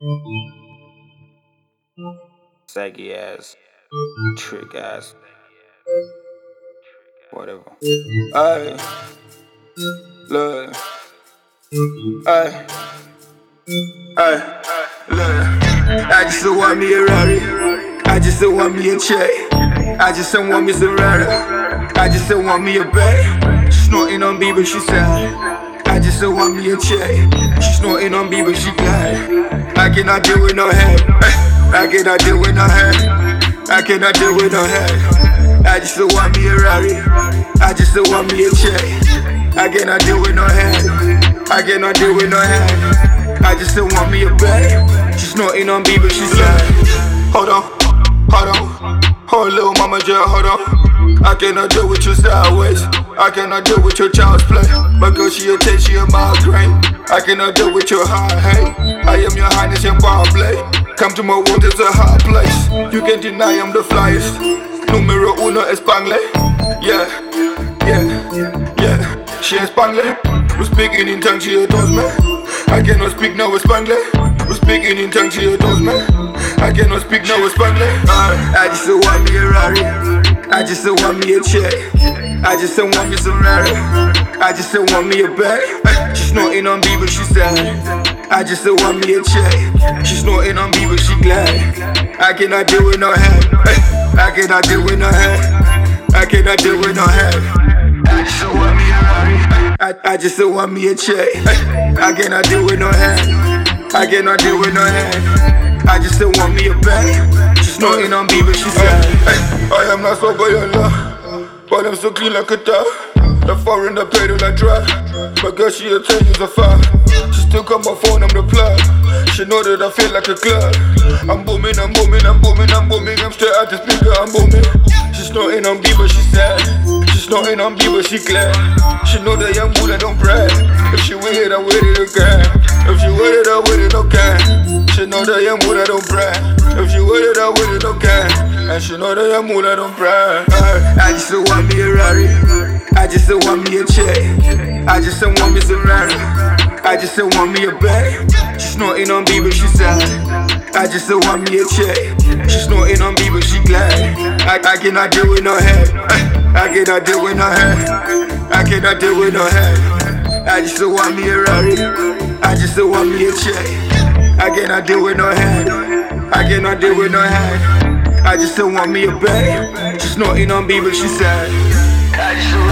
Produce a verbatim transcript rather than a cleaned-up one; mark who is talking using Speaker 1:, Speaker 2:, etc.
Speaker 1: Saggy ass, trick ass, whatever. Ay, look, ay, ay, look. I just don't want me a Rari. I just don't want me a check. I just don't want me some Rari. I just don't want me a bag. Snorting on Bieber, she said. I just don't want me a check. She snorting on Bieber, she glad. I cannot deal with no head. I cannot deal with no head. I cannot deal with no head. I just don't want me a Rari. I just don't want me a check. I cannot deal with no head. I cannot deal with no head. I just don't want me a bag. She snorting on Bieber, she said. Hold on, hold on, hold little mama just hold on. I cannot deal with your sideways. I cannot deal with your child's play. My girl, she a taste, she a migraine. I cannot deal with your high hate. I am your highness and bar blade. Come to my world, it's a hard place. You can't deny I'm the flyest. Numero uno Espangle. Yeah, yeah, yeah. She Espangle. We're speaking in tongue, she adores me. I cannot speak no Espangle. We're speaking in tongue, she adores me. I cannot speak no Espangle. uh, I just don't want me a Rari. I just don't want me a check. I just don't want me some Rari. I just don't want me a bag. She snorting on Bieber, she said. I just don't want me a check. She snorting on Bieber, she glad. I cannot deal with no head. I cannot deal with no head. I cannot deal with no head. I just don't want me a Rari. I, I just don't want me a check. I cannot deal with no head. I cannot deal with no head. I just don't want me a bag. She snorting on Bieber, she said. I am not so good in love, but I'm so clean like a tub. The foreign, the pedal, I drive. My girl, she a ten, use a five. She still got my phone, I'm the plug. She know that I feel like a club. I'm booming, I'm booming, I'm booming, I'm booming. I'm straight out the speaker, I'm booming. She snorting on Bieber, she sad. She snorting on Bieber, she glad. She know that young bull, I don't brag. If she with it, I with it again. If she with it, I with it, okay. She know that young bull, I don't brag. If she with it, I with it, okay. And she know that young bull, I don't brag. I just don't want me a Rari. I just don't want me a check. I just don't want me some Rari. I just don't want me a bag. She snorting on Bieber, she said. I just don't want me a check. She snorting on Bieber, she glad. I, I cannot deal with no head. I cannot deal with no head. I cannot deal with no head. I just don't want me a Rari. I just don't want me a check. I cannot deal with no head. I cannot deal with no head. I just don't want me a bag. She snorting on Bieber, she said. I just don't